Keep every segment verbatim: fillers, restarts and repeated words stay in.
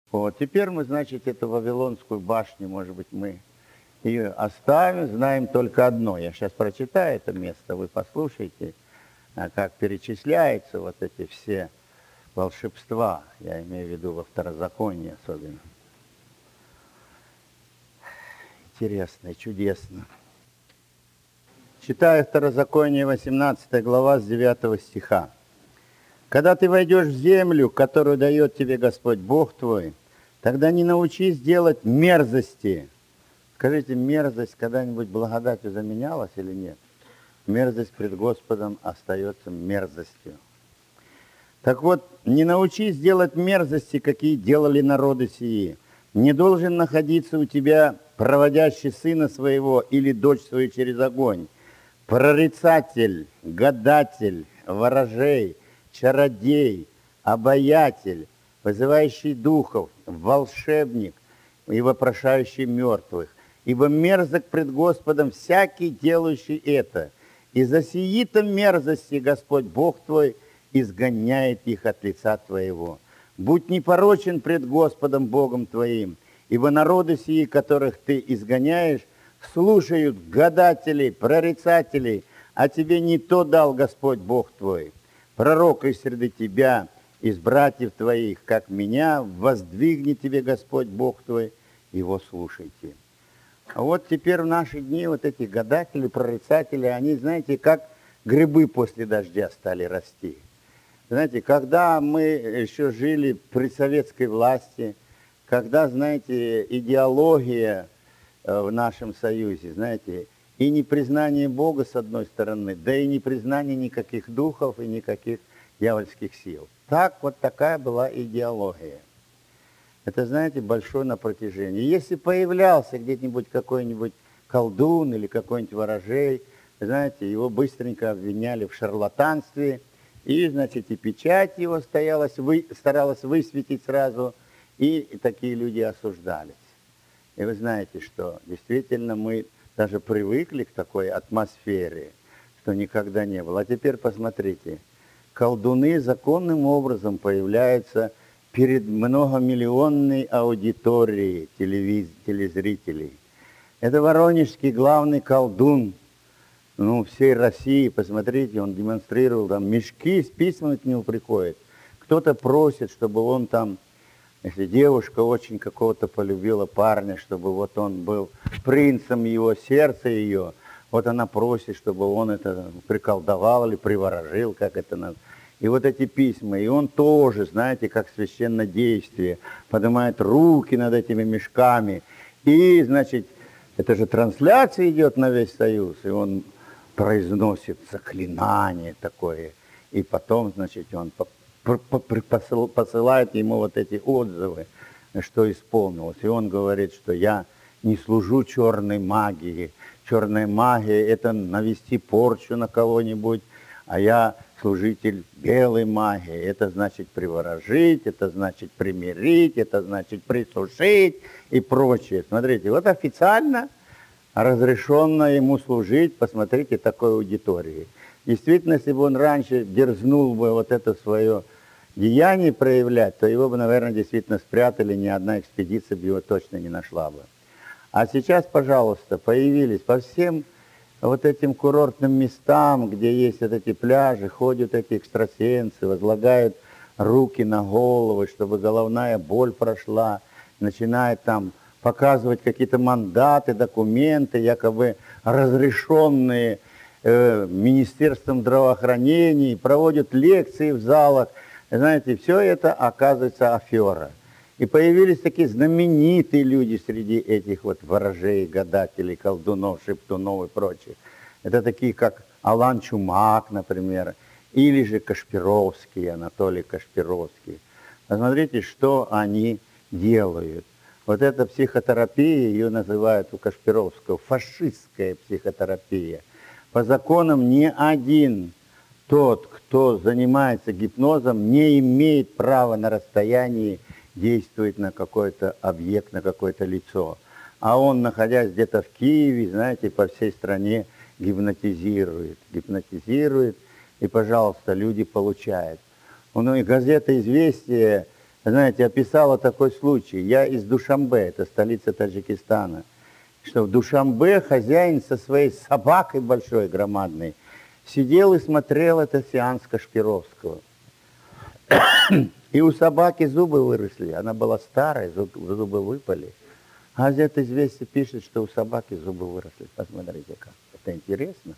Вот, теперь мы, значит, эту Вавилонскую башню, может быть, мы ее оставим, знаем только одно. Я сейчас прочитаю это место, вы послушайте, как перечисляются вот эти все волшебства, я имею в виду во Второзаконии особенно. Интересно и чудесно. Читаю Второзаконие, восемнадцатая глава, с девятого стиха. «Когда ты войдешь в землю, которую дает тебе Господь Бог твой, тогда не научись делать мерзости». Скажите, мерзость когда-нибудь благодатью заменялась или нет? Мерзость пред Господом остается мерзостью. Так вот, не научись делать мерзости, какие делали народы сии. Не должен находиться у тебя проводящий сына своего или дочь свою через огонь, прорицатель, гадатель, ворожей, чародей, обаятель, вызывающий духов, волшебник и вопрошающий мертвых. Ибо мерзок пред Господом всякий, делающий это. И за сии-то мерзости Господь Бог твой изгоняет их от лица твоего. Будь непорочен пред Господом Богом твоим, ибо народы сии, которых ты изгоняешь, слушают гадателей, прорицателей, а тебе не то дал Господь Бог твой. Пророка из среды тебя, из братьев твоих, как меня, воздвигнет тебе Господь Бог твой, его слушайте». А вот теперь в наши дни вот эти гадатели, прорицатели, они, знаете, как грибы после дождя стали расти. Знаете, когда мы еще жили при советской власти, когда, знаете, идеология в нашем союзе, знаете, и непризнание Бога с одной стороны, да и непризнание никаких духов и никаких дьявольских сил. Так вот такая была идеология. Это, знаете, большое на протяжении. Если появлялся где-нибудь какой-нибудь колдун или какой-нибудь ворожей, знаете, его быстренько обвиняли в шарлатанстве, и, значит, и печать его стоялась, вы, старалась высветить сразу, и, и такие люди осуждались. И вы знаете, что действительно мы даже привыкли к такой атмосфере, что никогда не было. А теперь посмотрите, колдуны законным образом появляются перед многомиллионной аудиторией телевиз... телезрителей. Это воронежский главный колдун, ну, всей России. Посмотрите, он демонстрировал, там мешки с письмами к нему приходят. Кто-то просит, чтобы он там, если девушка очень какого-то полюбила парня, чтобы вот он был принцем его сердца ее, вот она просит, чтобы он это приколдовал или приворожил, как это надо. И вот эти письма, и он тоже, знаете, как священнодействие, поднимает руки над этими мешками. И, значит, это же трансляция идет на весь Союз, и он произносит заклинание такое. И потом, значит, он посылает ему вот эти отзывы, что исполнилось. И он говорит, что я не служу черной магии. Черная магия – это навести порчу на кого-нибудь, а я служитель белой магии. Это значит приворожить, это значит примирить, это значит присушить и прочее. Смотрите, вот официально разрешено ему служить, посмотрите, такой аудитории. Действительно, если бы он раньше дерзнул бы вот это свое деяние проявлять, то его бы, наверное, действительно спрятали, ни одна экспедиция бы его точно не нашла бы. А сейчас, пожалуйста, появились по всем вот этим курортным местам, где есть вот эти пляжи, ходят эти экстрасенсы, возлагают руки на головы, чтобы головная боль прошла, начинают там показывать какие-то мандаты, документы, якобы разрешенные э, Министерством здравоохранения, проводят лекции в залах. Знаете, все это оказывается афера. И появились такие знаменитые люди среди этих вот ворожей, гадателей, колдунов, шептунов и прочих. Это такие, как Алан Чумак, например, или же Кашпировский, Анатолий Кашпировский. Посмотрите, что они делают. Вот эта психотерапия, ее называют у Кашпировского фашистская психотерапия. По законам ни один тот, кто занимается гипнозом, не имеет права на расстоянии действовать на какой-то объект, на какое-то лицо. А он, находясь где-то в Киеве, знаете, по всей стране гипнотизирует, гипнотизирует, и, пожалуйста, люди получают. Ну и газета «Известия» Знаете, описала такой случай. Я из Душанбе, это столица Таджикистана. Что в Душанбе хозяин со своей собакой большой, громадной, сидел и смотрел этот сеанс Кашпировского. И у собаки зубы выросли. Она была старая, зубы выпали. А газета «Известия» пишет, что у собаки зубы выросли. Посмотрите как. Это интересно.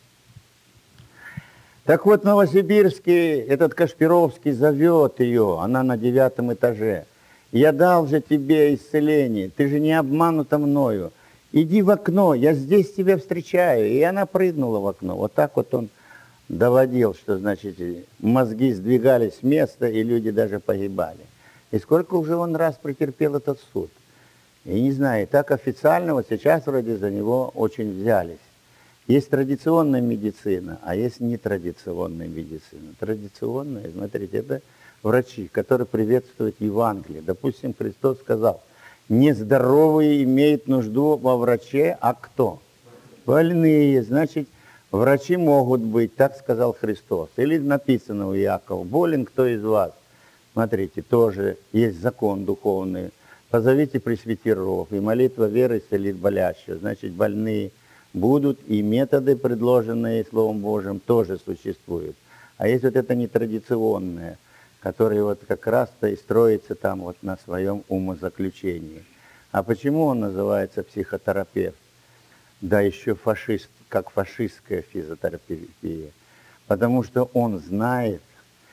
Так вот, в Новосибирске этот Кашпировский зовет ее. Она на девятом этаже. «Я дал же тебе исцеление. Ты же не обманута мною. Иди в окно, я здесь тебя встречаю». И она прыгнула в окно. Вот так вот он доводил, что, значит, мозги сдвигались с места, и люди даже погибали. И сколько уже он раз претерпел этот суд. И не знаю, так официально вот сейчас вроде за него очень взялись. Есть традиционная медицина, а есть нетрадиционная медицина. Традиционная, смотрите, это врачи, которые приветствуют Евангелие. Допустим, Христос сказал, нездоровые имеют нужду во враче, а кто? Больные. Значит, врачи могут быть, так сказал Христос. Или написано у Иакова, болен кто из вас? Смотрите, тоже есть закон духовный. Позовите пресвитеров, и молитва веры исцелит болящего. Значит, больные будут, и методы, предложенные Словом Божьим, тоже существуют. А есть вот это нетрадиционное, которое вот как раз-то и строится там вот на своем умозаключении. А почему он называется психотерапевт? Да еще фашист, как фашистская физиотерапия. Потому что он знает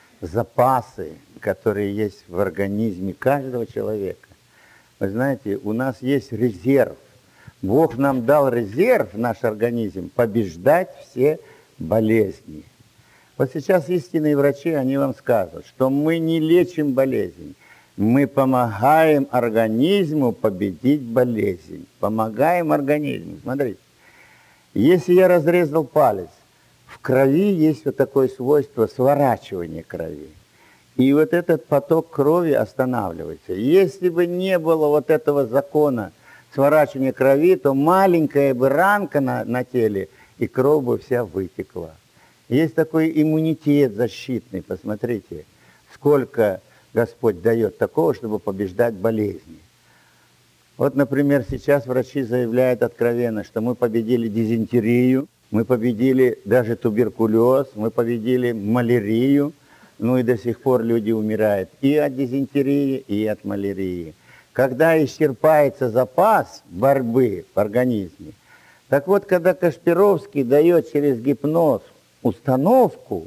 запасы, которые есть в организме каждого человека. Вы знаете, у нас есть резерв. Бог нам дал резерв в наш организм побеждать все болезни. Вот сейчас истинные врачи, они вам скажут, что мы не лечим болезнь, мы помогаем организму победить болезнь. Помогаем организму. Смотрите, если я разрезал палец, в крови есть вот такое свойство сворачивания крови. И вот этот поток крови останавливается. Если бы не было вот этого закона сворачивания крови, то маленькая бы ранка на, на теле, и кровь бы вся вытекла. Есть такой иммунитет защитный, посмотрите, сколько Господь дает такого, чтобы побеждать болезни. Вот, например, сейчас врачи заявляют откровенно, что мы победили дизентерию, мы победили даже туберкулез, мы победили малярию. Ну и до сих пор люди умирают и от дизентерии, и от малярии. Когда исчерпается запас борьбы в организме, так вот, когда Кашпировский дает через гипноз установку,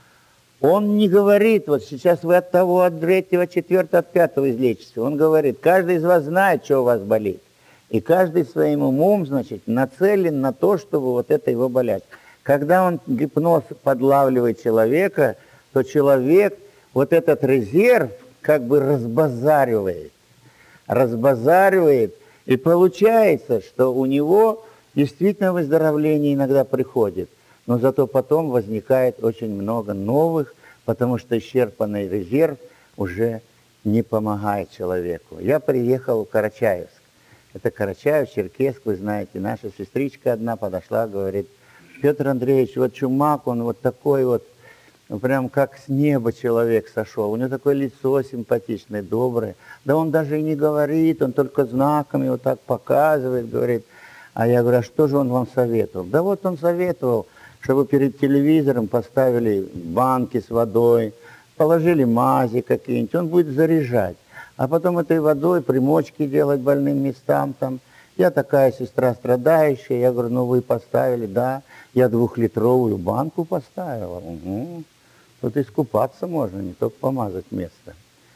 он не говорит, вот сейчас вы от того, от третьего, от четвертого, от пятого излечитесь. Он говорит, каждый из вас знает, что у вас болит. И каждый своим умом, значит, нацелен на то, чтобы вот это его болеть. Когда он гипноз подлавливает человека, то человек вот этот резерв как бы разбазаривает. Разбазаривает, и получается, что у него действительно выздоровление иногда приходит, но зато потом возникает очень много новых, потому что исчерпанный резерв уже не помогает человеку. Я приехал в Карачаевск. Это Карачаев, Черкесск, вы знаете. Наша сестричка одна подошла, говорит, Петр Андреевич, вот Чумак, он вот такой вот, ну, прям как с неба человек сошел. У него такое лицо симпатичное, доброе. Да он даже и не говорит, он только знаками вот так показывает, говорит. А я говорю, а что же он вам советовал? Да вот он советовал, чтобы перед телевизором поставили банки с водой, положили мази какие-нибудь, он будет заряжать. А потом этой водой примочки делать больным местам там. Я такая сестра страдающая, я говорю, ну вы поставили, да. Я двухлитровую банку поставила. Угу. Тут искупаться можно, не только помазать место.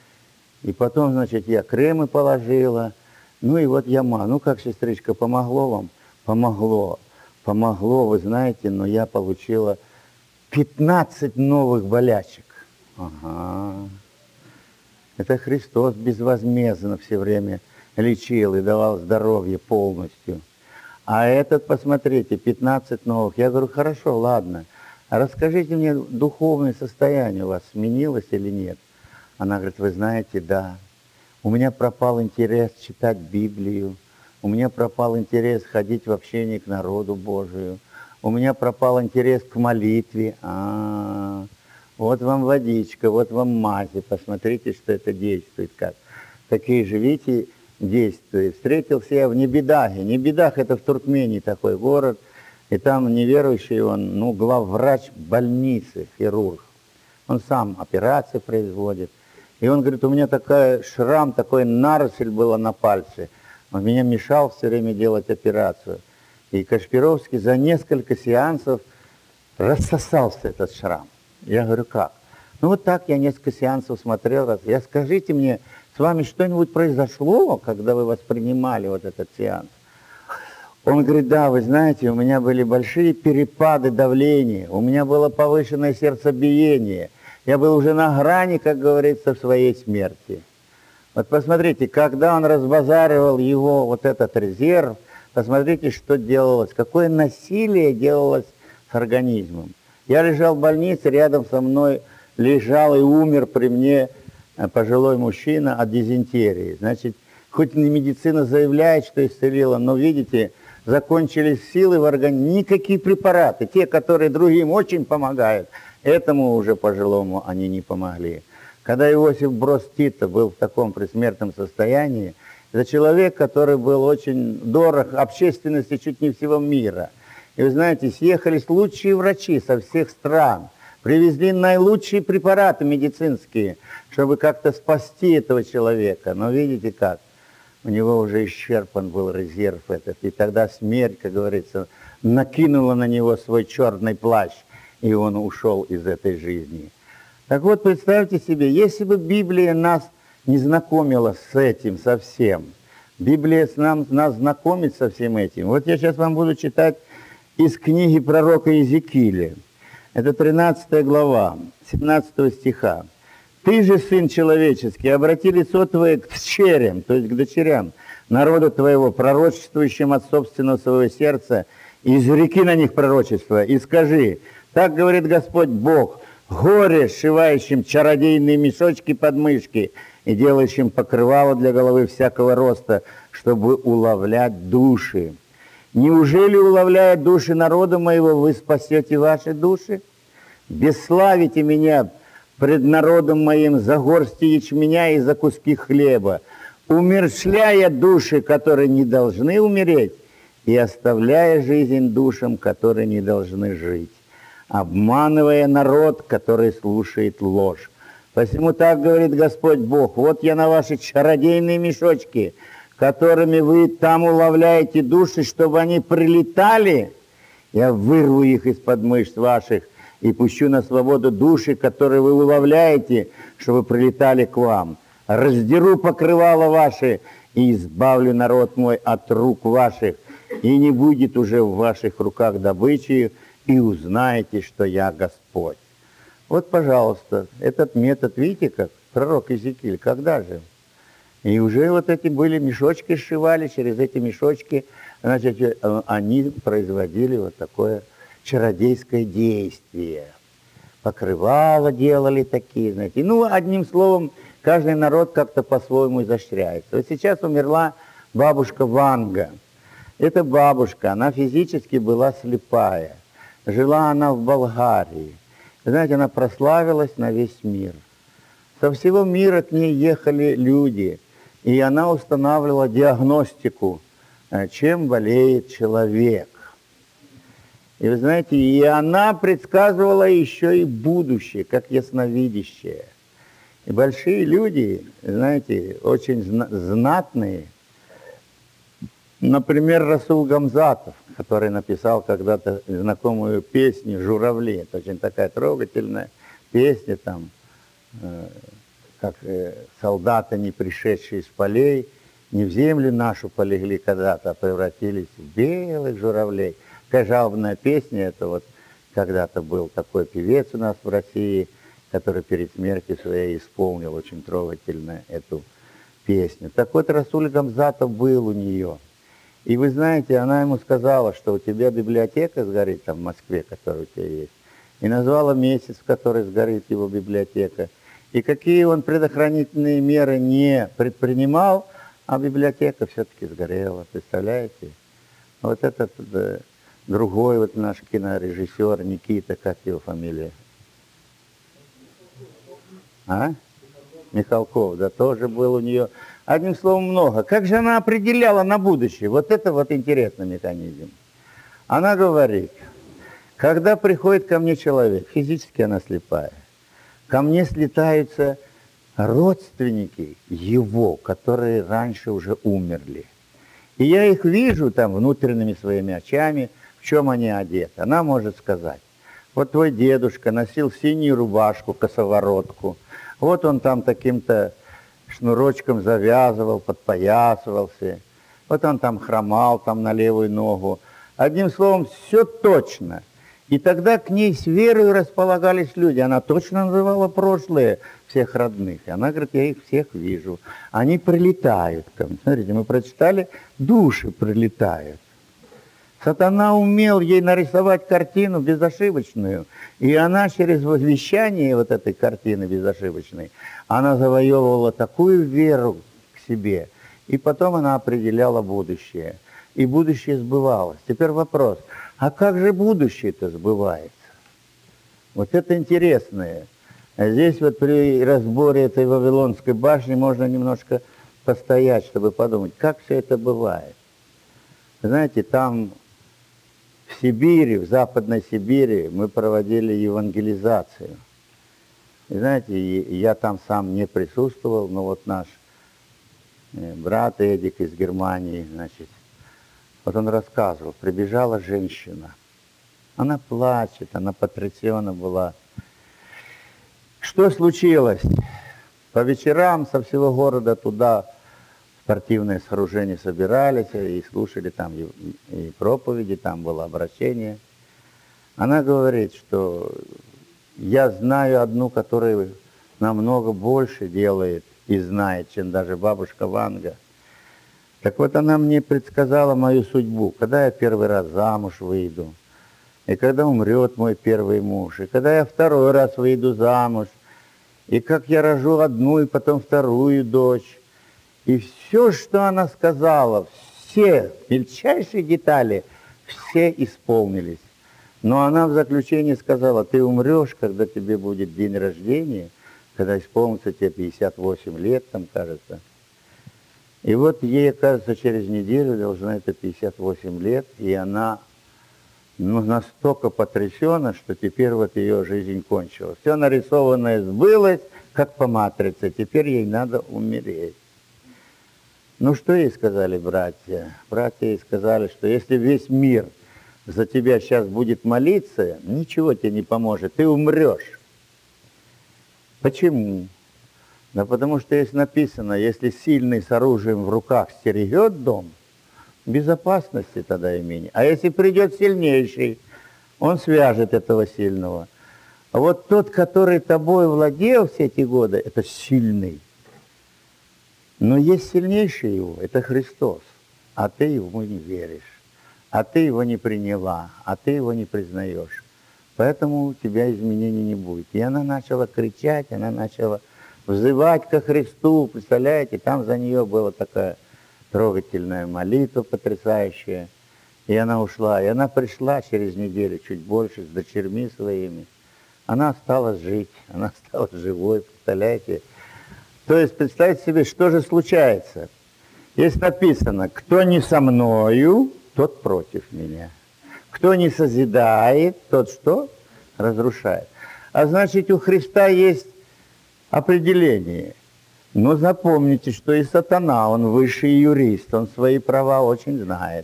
И потом, значит, я кремы положила. Ну и вот я ма. Ну как, сестричка, помогло вам? Помогло. Помогло, вы знаете, но я получила пятнадцать новых болячек. Ага. Это Христос безвозмездно все время лечил и давал здоровье полностью. А этот, посмотрите, пятнадцать новых. Я говорю, хорошо, ладно. А расскажите мне, духовное состояние у вас сменилось или нет? Она говорит, вы знаете, да. У меня пропал интерес читать Библию. У меня пропал интерес ходить в общение к народу Божию. У меня пропал интерес к молитве. А-а-а. вот вам водичка, вот вам мази, посмотрите, что это действует как. Такие же, видите, действия. Встретился я в Небедаге. Небедах — это в Туркмении такой город, и там неверующий он, ну, главврач больницы, хирург. Он сам операции производит. И он говорит, у меня такой шрам, такой наросль была на пальце. Он меня мешал все время делать операцию. И Кашпировский за несколько сеансов рассосался этот шрам. Я говорю, как? Ну вот так я несколько сеансов смотрел. Раз. Я скажите мне, с вами что-нибудь произошло, когда вы воспринимали вот этот сеанс? Он говорит, да, вы знаете, у меня были большие перепады давления, у меня было повышенное сердцебиение. Я был уже на грани, как говорится, своей смерти. Вот посмотрите, когда он разбазаривал его вот этот резерв, посмотрите, что делалось, какое насилие делалось с организмом. Я лежал в больнице, рядом со мной лежал и умер при мне пожилой мужчина от дизентерии. Значит, хоть медицина заявляет, что исцелила, но, видите, закончились силы в организме. Никакие препараты, те, которые другим очень помогают, этому уже пожилому они не помогли. Когда Иосиф Брос Тито был в таком предсмертном состоянии, это человек, который был очень дорог общественности чуть не всего мира. И вы знаете, съехались лучшие врачи со всех стран, привезли наилучшие препараты медицинские, чтобы как-то спасти этого человека. Но видите как, у него уже исчерпан был резерв этот. И тогда смерть, как говорится, накинула на него свой черный плащ, и он ушел из этой жизни. Так вот, представьте себе, если бы Библия нас не знакомила с этим совсем, Библия с нам, нас знакомит со всем этим. Вот я сейчас вам буду читать из книги пророка Иезекииля. Это тринадцатая глава, семнадцатого стиха. «Ты же, сын человеческий, обрати лицо твое к дочерям, то есть к дочерям народа твоего, пророчествующим от собственного своего сердца, и изреки на них пророчество, и скажи, так говорит Господь Бог, горе, сшивающим чародейные мешочки под мышки и делающим покрывало для головы всякого роста, чтобы уловлять души. Неужели, уловляя души народа моего, вы спасете ваши души? Бесславите меня пред народом моим за горсти ячменя и за куски хлеба, умерщвляя души, которые не должны умереть, и оставляя жизнь душам, которые не должны жить, обманывая народ, который слушает ложь. Посему так говорит Господь Бог, вот я на ваши чародейные мешочки, которыми вы там уловляете души, чтобы они прилетали, я вырву их из-под мышц ваших и пущу на свободу души, которые вы уловляете, чтобы прилетали к вам. Раздеру покрывало ваши и избавлю народ мой от рук ваших, и не будет уже в ваших руках добычи, и узнаете, что я Господь». Вот, пожалуйста, этот метод, видите, как пророк Иезекииль, когда же? И уже вот эти были мешочки сшивали, через эти мешочки, значит, они производили вот такое чародейское действие. Покрывало делали такие, знаете. Ну, одним словом, каждый народ как-то по-своему изощряется. Вот сейчас умерла бабушка Ванга. Эта бабушка, она физически была слепая. Жила она в Болгарии. Знаете, она прославилась на весь мир. Со всего мира к ней ехали люди, и она устанавливала диагностику, чем болеет человек. И вы знаете, и она предсказывала еще и будущее, как ясновидящее. И большие люди, знаете, очень знатные, например, Расул Гамзатов, который написал когда-то знакомую песню «Журавли». Это очень такая трогательная песня, там, э, как э, солдаты, не пришедшие с полей, не в землю нашу полегли когда-то, а превратились в белых журавлей. Такая жалобная песня, это вот когда-то был такой певец у нас в России, который перед смертью своей исполнил очень трогательно эту песню. Так вот, Расуль Гамзатов был у нее. И вы знаете, она ему сказала, что у тебя библиотека сгорит там в Москве, которая у тебя есть. И назвала месяц, в который сгорит его библиотека. И какие он предохранительные меры не предпринимал, а библиотека все-таки сгорела, представляете? Вот этот да, другой вот наш кинорежиссер Никита, как его фамилия? А? Михалков, да, тоже был у нее. Одним словом, много. Как же она определяла на будущее? Вот это вот интересный механизм. Она говорит, когда приходит ко мне человек, физически она слепая, ко мне слетаются родственники его, которые раньше уже умерли. И я их вижу там внутренними своими очами, в чем они одеты. Она может сказать, вот твой дедушка носил синюю рубашку, косоворотку, вот он там таким-то шнурочком завязывал, подпоясывался, вот он там хромал там на левую ногу. Одним словом, все точно. И тогда к ней с верой располагались люди. Она точно называла прошлое всех родных. И она говорит, я их всех вижу. Они прилетают ко мне. Смотрите, мы прочитали, души прилетают. Сатана умел ей нарисовать картину безошибочную. И она через возвещание вот этой картины безошибочной, она завоевывала такую веру к себе. И потом она определяла будущее. И будущее сбывалось. Теперь вопрос, а как же будущее-то сбывается? Вот это интересное. Здесь вот при разборе этой Вавилонской башни можно немножко постоять, чтобы подумать, как все это бывает. Знаете, там в Сибири, в Западной Сибири мы проводили евангелизацию. И знаете, я там сам не присутствовал, но вот наш брат Эдик из Германии, значит, вот он рассказывал, прибежала женщина. Она плачет, она потрясена была. Что случилось? По вечерам со всего города туда спортивные сооружения собирались и слушали там и, и проповеди, там было обращение. Она говорит, что я знаю одну, которая намного больше делает и знает, чем даже бабушка Ванга. Так вот, она мне предсказала мою судьбу, когда я первый раз замуж выйду, и когда умрет мой первый муж, и когда я второй раз выйду замуж, и как я рожу одну и потом вторую дочь. И все, что она сказала, все мельчайшие детали, все исполнились. Но она в заключении сказала, ты умрешь, когда тебе будет день рождения, когда исполнится тебе пятьдесят восемь лет, там, кажется. И вот ей, кажется, через неделю должно это пятьдесят восемь лет, и она ну, настолько потрясена, что теперь вот ее жизнь кончилась. Все нарисованное сбылось, как по матрице, теперь ей надо умереть. Ну, что ей сказали братья? Братья ей сказали, что если весь мир за тебя сейчас будет молиться, ничего тебе не поможет, ты умрешь. Почему? Да потому что есть написано, если сильный с оружием в руках стерегет дом, безопасности тогда имени. А если придет сильнейший, он свяжет этого сильного. А вот тот, который тобой владел все эти годы, это сильный. Но есть сильнейший его, это Христос. А ты ему не веришь. А ты его не приняла, а ты его не признаешь. Поэтому у тебя изменений не будет. И она начала кричать, она начала взывать ко Христу, представляете, там за нее была такая трогательная молитва потрясающая, и она ушла, и она пришла через неделю, чуть больше, с дочерьми своими, она осталась жить, она осталась живой, представляете. То есть, представьте себе, что же случается. Здесь написано, кто не со мною, тот против меня. Кто не созидает, тот что? Разрушает. А значит, у Христа есть определение. Но запомните, что и сатана, он высший юрист, он свои права очень знает.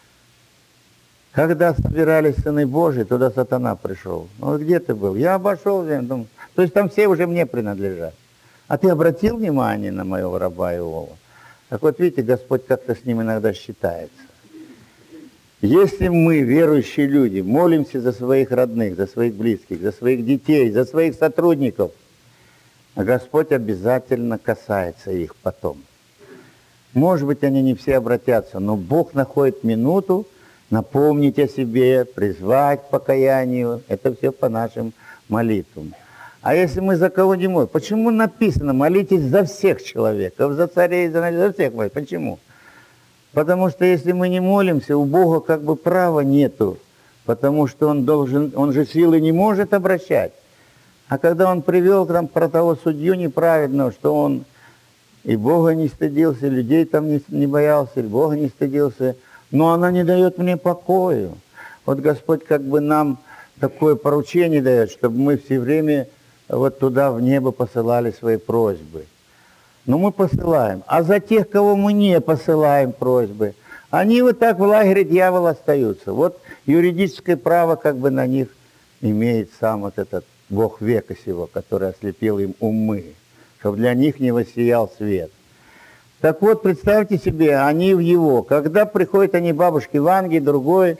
Когда собирались сыны Божьи, туда сатана пришел. Ну, где ты был? Я обошел, я думаю, то есть там все уже мне принадлежат. А ты обратил внимание на моего раба Иова? Так вот, видите, Господь как-то с ним иногда считается. Если мы, верующие люди, молимся за своих родных, за своих близких, за своих детей, за своих сотрудников, Господь обязательно касается их потом. Может быть, они не все обратятся, но Бог находит минуту напомнить о себе, призвать к покаянию. Это все по нашим молитвам. А если мы за кого не молим? Почему написано, молитесь за всех человеков, за царей, за, за всех? Почему? Потому что если мы не молимся, у Бога как бы права нету, потому что Он должен, Он же силы не может обращать. А когда он привел там про того судью неправедного, что он и Бога не стыдился, и людей там не, не боялся, и Бога не стыдился, но она не дает мне покою. Вот Господь как бы нам такое поручение дает, чтобы мы все время вот туда в небо посылали свои просьбы. Но мы посылаем. А за тех, кого мы не посылаем просьбы, они вот так в лагере дьявола остаются. Вот юридическое право как бы на них имеет сам вот этот Бог века сего, который ослепил им умы, чтобы для них не воссиял свет. Так вот, представьте себе, они в его. Когда приходят они бабушке Ванге, другой,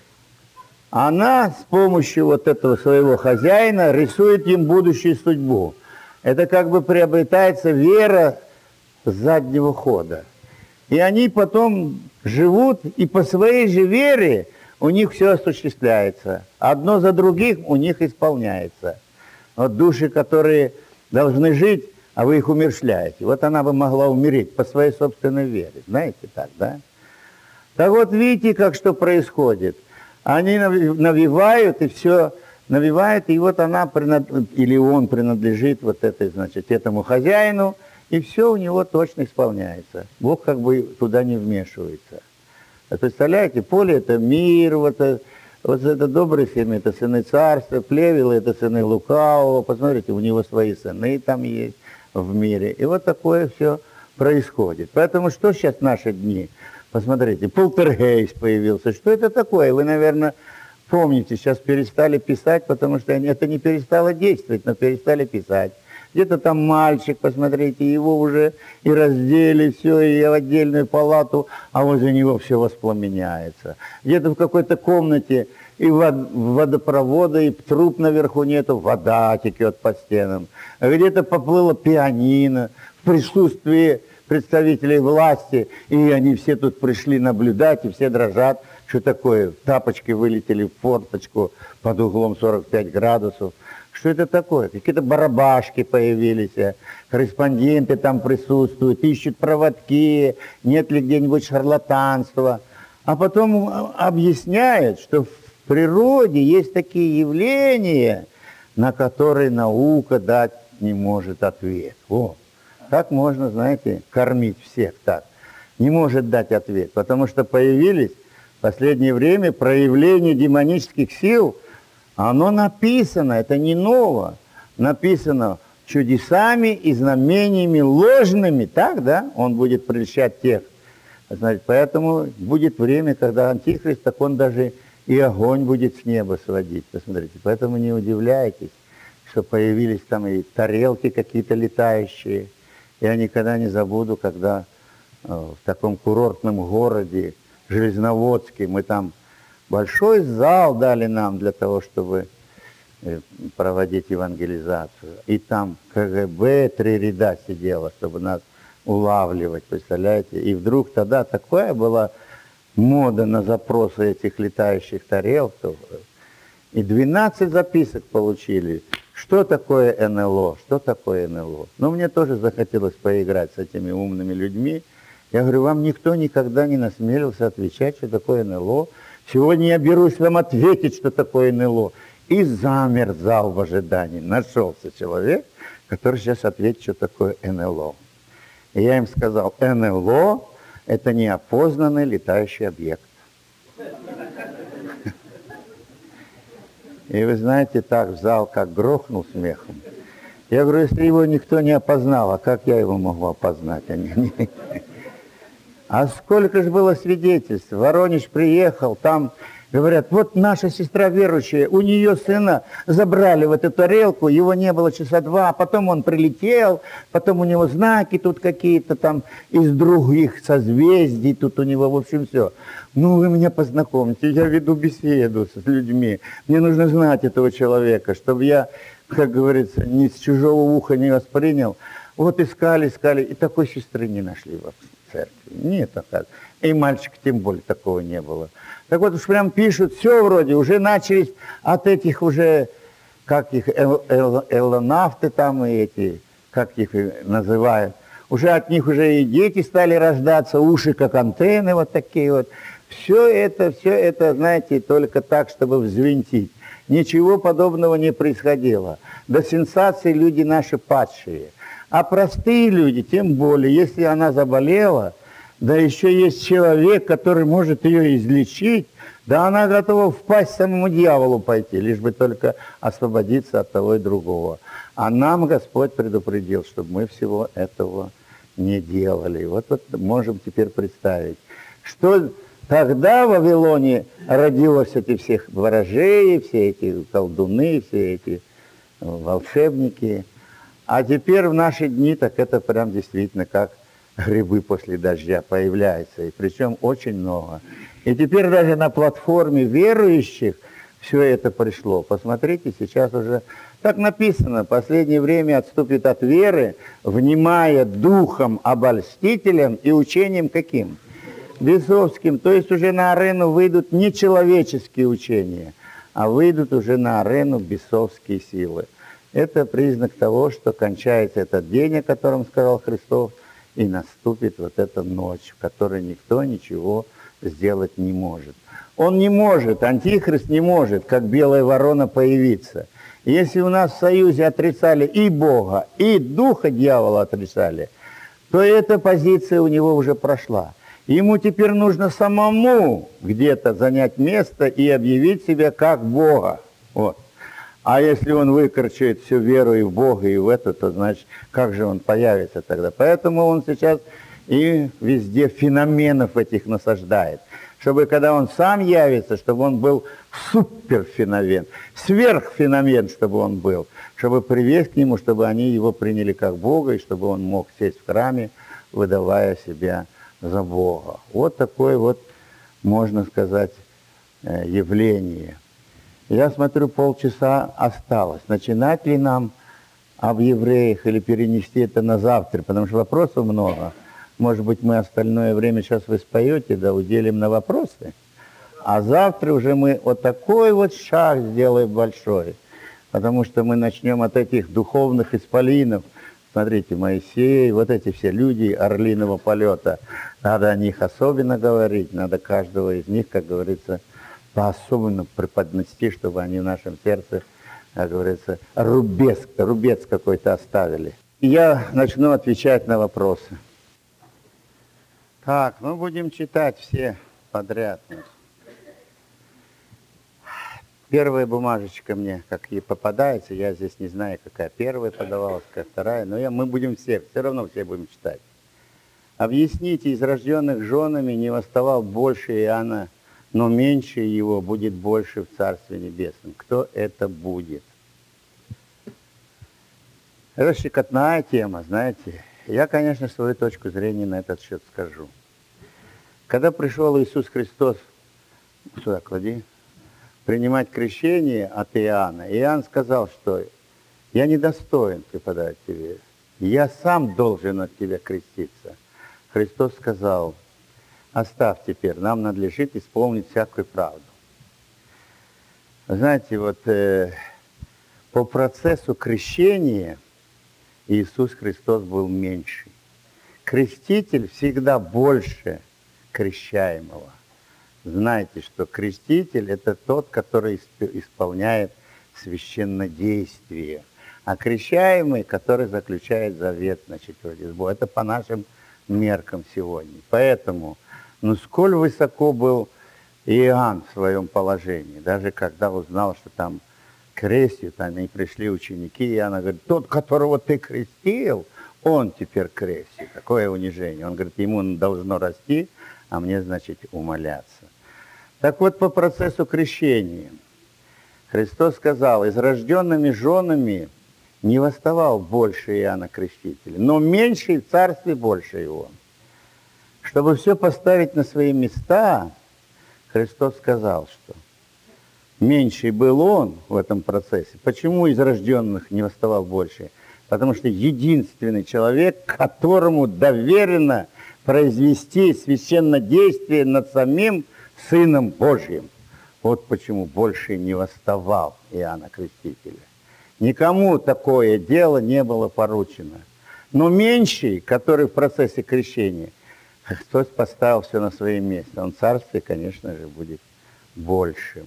она с помощью вот этого своего хозяина рисует им будущую судьбу. Это как бы приобретается вера с заднего хода. И они потом живут, и по своей же вере у них все осуществляется. Одно за другим у них исполняется. Вот души, которые должны жить, а вы их умерщвляете. Вот она бы могла умереть по своей собственной вере. Знаете так, да? Так вот, видите, как что происходит. Они навевают, и все навевают, и вот она, или он принадлежит вот этой, значит, этому хозяину, и все у него точно исполняется. Бог как бы туда не вмешивается. Представляете, поле – это мир, вот, вот это добрые семьи – это сыны царства, плевелы – это сыны лукавого. Посмотрите, у него свои сыны там есть в мире. И вот такое все происходит. Поэтому что сейчас в наши дни? Посмотрите, полтергейст появился. Что это такое? Вы, наверное, помните, сейчас перестали писать, потому что это не перестало действовать, но перестали писать. Где-то там мальчик, посмотрите, его уже и раздели, все, и в отдельную палату, а возле него все воспламеняется. Где-то в какой-то комнате и водопровода, и труб наверху нету, вода текет по стенам. Где-то поплыло пианино в присутствии представителей власти, и они все тут пришли наблюдать, и все дрожат, что такое, тапочки вылетели в форточку под углом сорок пять градусов. Что это такое? Какие-то барабашки появились, корреспонденты там присутствуют, ищут проводки, нет ли где-нибудь шарлатанства. А потом объясняют, что в природе есть такие явления, на которые наука дать не может ответ. О, так можно, знаете, кормить всех так. Не может дать ответ, потому что появились в последнее время проявления демонических сил. Оно написано, это не ново, написано чудесами и знамениями ложными, так, да? Он будет прельщать тех. Значит, поэтому будет время, когда Антихрист, так он даже и огонь будет с неба сводить, посмотрите. Поэтому не удивляйтесь, что появились там и тарелки какие-то летающие. Я никогда не забуду, когда э, в таком курортном городе, Железноводске, мы там большой зал дали нам для того, чтобы проводить евангелизацию. И там КГБ три ряда сидело, чтобы нас улавливать, представляете? И вдруг тогда такая была мода на запросы этих летающих тарелок. И двенадцать записок получили. Что такое эн эл о? Что такое эн эл о? Ну, мне тоже захотелось поиграть с этими умными людьми. Я говорю, вам никто никогда не насмелился отвечать, что такое эн эл о. Сегодня я берусь вам ответить, что такое эн эл о. И замерзал в ожидании. Нашелся человек, который сейчас ответит, что такое эн эл о. И я им сказал, эн эл о – это неопознанный летающий объект. И вы знаете, так в зал как грохнул смехом. Я говорю, если его никто не опознал, а как я его могу опознать? А сколько же было свидетельств. Воронеж приехал, там говорят, вот наша сестра верующая, у нее сына забрали в эту тарелку, его не было часа два, а потом он прилетел, потом у него знаки тут какие-то там из других созвездий, тут у него, в общем, все. Ну, вы меня познакомьте, я веду беседу с людьми, мне нужно знать этого человека, чтобы я, как говорится, ни с чужого уха не воспринял. Вот искали, искали, и такой сестры не нашли вообще. Церкви. Нет, оказывается. И мальчика тем более такого не было. Так вот уж прям пишут, все вроде, уже начались от этих уже, как их, эл, эл, элонавты там и эти, как их называют, уже от них уже и дети стали рождаться, уши как антенны вот такие вот. Все это, все это, знаете, только так, чтобы взвинтить. ничего подобного не происходило. До сенсаций люди наши падшие. А простые люди, тем более, если она заболела, да еще есть человек, который может ее излечить, да она готова впасть самому дьяволу пойти, лишь бы только освободиться от того и другого. А нам Господь предупредил, чтобы мы всего этого не делали. Вот, вот можем теперь представить, что тогда в Вавилоне родилось эти всех ворожеи, все эти колдуны, все эти волшебники. А теперь в наши дни так это прям действительно как грибы после дождя появляются, и причем очень много. И теперь даже на платформе верующих все это пришло. Посмотрите, сейчас уже так написано, в последнее время отступит от веры, внимая духом обольстителям и учением каким? Бесовским. То есть уже на арену выйдут не человеческие учения, а выйдут уже на арену бесовские силы. Это признак того, что кончается этот день, о котором сказал Христос, и наступит вот эта ночь, в которой никто ничего сделать не может. Он не может, Антихрист не может, как белая ворона, появиться. Если у нас в Союзе отрицали и Бога, и Духа дьявола отрицали, то эта позиция у него уже прошла. Ему теперь нужно самому где-то занять место и объявить себя как Бога. Вот. А если он выкорчует всю веру и в Бога, и в это, то значит, как же он появится тогда? Поэтому он сейчас и везде феноменов этих насаждает. Чтобы когда он сам явится, чтобы он был суперфеномен, сверхфеномен, чтобы он был. Чтобы привести к нему, чтобы они его приняли как Бога, и чтобы он мог сесть в храме, выдавая себя за Бога. Вот такое вот, можно сказать, явление. Я смотрю, полчаса осталось. Начинать ли нам об евреях или перенести это на завтра? Потому что вопросов много. Может быть, мы остальное время сейчас вы споете, да уделим на вопросы. А завтра уже мы вот такой вот шаг сделаем большой. Потому что мы начнем от этих духовных исполинов. Смотрите, Моисей, вот эти все люди орлиного полета. Надо о них особенно говорить, надо каждого из них, как говорится, по-особенно преподнести, чтобы они в нашем сердце, как говорится, рубец, рубец какой-то оставили. И я начну отвечать на вопросы. Так, ну будем читать все подряд. Первая бумажечка мне, как ей попадается, я здесь не знаю, какая первая подавалась, какая вторая, но я, мы будем все, все равно все будем читать. Объясните, из рожденных женами не восставал больше Иоанна, но меньше его будет больше в Царстве Небесном. Кто это будет? Это щекотная тема, знаете. Я, конечно, свою точку зрения на этот счет скажу. Когда пришел Иисус Христос, сюда клади, принимать крещение от Иоанна, Иоанн сказал, что я недостоин преподать тебе, я сам должен от тебя креститься. Христос сказал: оставь теперь, нам надлежит исполнить всякую правду. Знаете, вот э, по процессу крещения Иисус Христос был меньший. Креститель всегда больше крещаемого. Знаете, что креститель – это тот, который исполняет священнодействие, а крещаемый, который заключает завет, значит, вроде с Богом. Это по нашим меркам сегодня. Поэтому, ну, сколь высоко был Иоанн в своем положении, даже когда узнал, что там крестят, там и пришли ученики, Иоанна говорит: тот, которого ты крестил, он теперь крестит. Какое унижение. Он говорит, ему должно расти, а мне, значит, умоляться. Так вот, по процессу крещения Христос сказал: из рожденными женами не восставал больше Иоанна Крестителя, но меньший в царстве больше его. Чтобы все поставить на свои места, Христос сказал, что меньший был он в этом процессе. Почему из рожденных не восставал больше? Потому что единственный человек, которому доверено произвести священнодействие над самим Сыном Божьим. Вот почему больше не восставал Иоанна Крестителя. Никому такое дело не было поручено. Но меньший, который в процессе крещения, Христос поставил все на свое место. Он в царстве, конечно же, будет большим.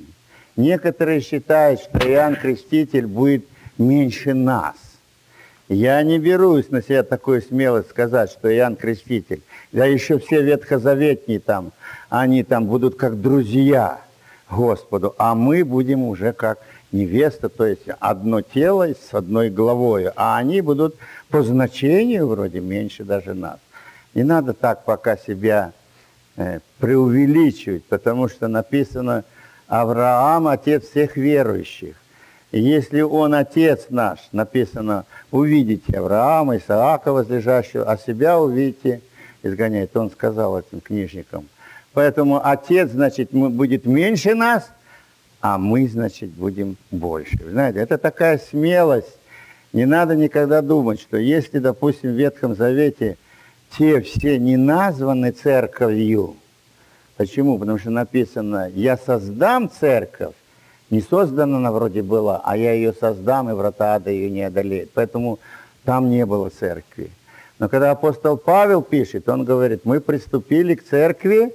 Некоторые считают, что Иоанн Креститель будет меньше нас. Я не берусь на себя такую смелость сказать, что Иоанн Креститель, да еще все ветхозаветные там, они там будут как друзья Господу, а мы будем уже как невеста, то есть одно тело с одной головой, а они будут по значению вроде меньше даже нас. Не надо так пока себя э, преувеличивать, потому что написано: Авраам – отец всех верующих. И если он отец наш, написано: увидите Авраама, Исаака возлежащего, а себя увидите, изгоняет. Он сказал этим книжникам. Поэтому отец, значит, будет меньше нас, а мы, значит, будем больше. Вы знаете, это такая смелость. Не надо никогда думать, что если, допустим, в Ветхом Завете те все не названы церковью. Почему? Потому что написано: я создам церковь. Не создана она вроде была, а я ее создам, и врата ада ее не одолеют. Поэтому там не было церкви. Но когда апостол Павел пишет, он говорит: мы приступили к церкви